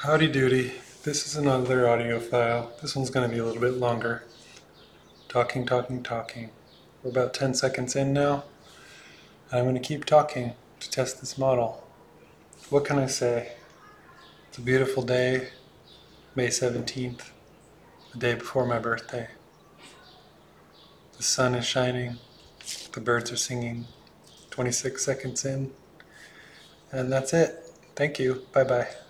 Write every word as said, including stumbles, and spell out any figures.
Howdy doody. This is another audio file. This one's going to be a little bit longer. Talking, talking, talking. We're about ten seconds in now. And I'm going to keep talking to test this model. What can I say? It's a beautiful day, May seventeenth, the day before my birthday. The sun is shining, the birds are singing, twenty-six seconds in, and that's it. Thank you. Bye bye.